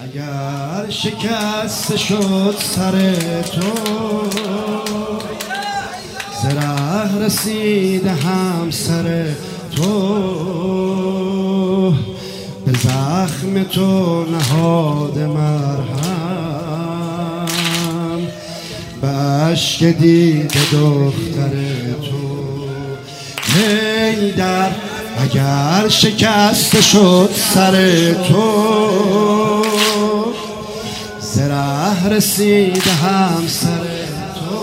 اگر شکست شد سر تو، زره رسیده هم سر تو، به زخم تو نهاد مرهم، به اشک دیده دختر تو. حیدر اگر شکست شد سر تو، زره رسیده هم سر تو،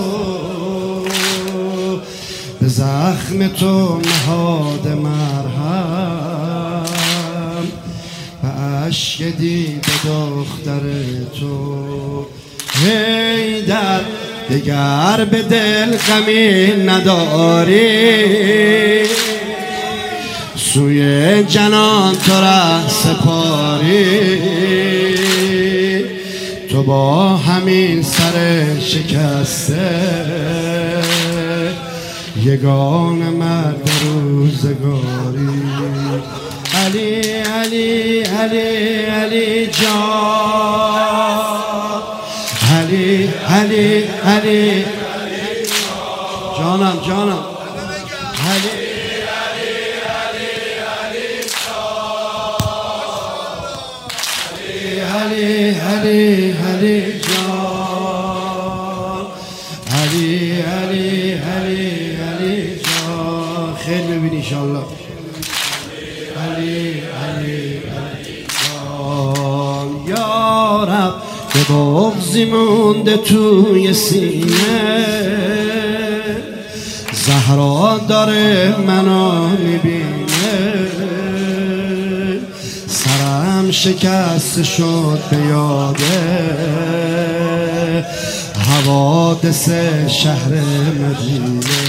به زخم تو نهاد مرهم، به اشک دیده دختر تو. حیدر دگر به دل غمی نداری، سوی جنان تو ره سپاری، تو با همین سر شکسته، یگان مرد روزگاری. علی علی علی علی جان، علی علی علی جانم جانم، علی علی علی علی جان، علی علی علی علی جان. خیر ببین انشالله. علی علی علی جان. یا رب به بغضی مونده توی سینه، زهرا داره منو میبینه، سرم شکست شد به یاده حوادث شهر مدینه.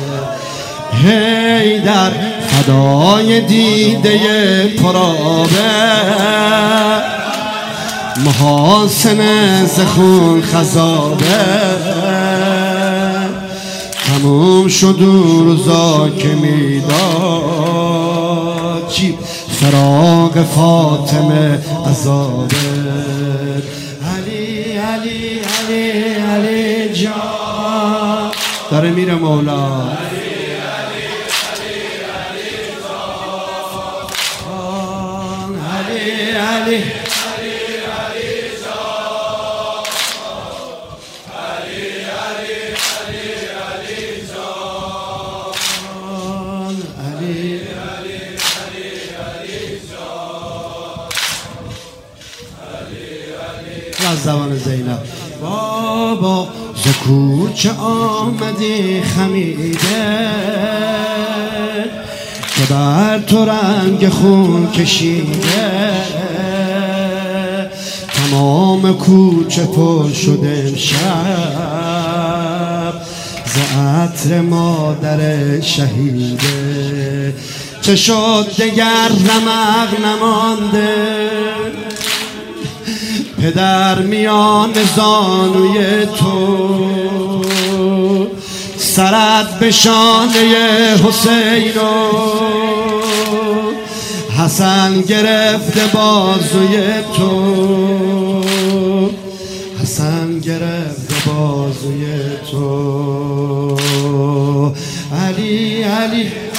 حیدر فدای دیده پرآبه، محاسن زخون خضابه، تموم شد اون روزا که میداد چی فراق فاطمه عذابه. علی علی علی علی جان، داره میره مولا. علی از زبان زینب. بابا ز کوچه آمدی خمیده، که بر تو رنگ خون کشیده، تمام کوچه پر شده امشب ز عطر مادر شهیده. چه شد دگر رمق نمانده، پدر میان زانوی تو، سرت به شانه حسین و حسن گرفته بازوی تو، حسن گرفته بازوی تو. علی علی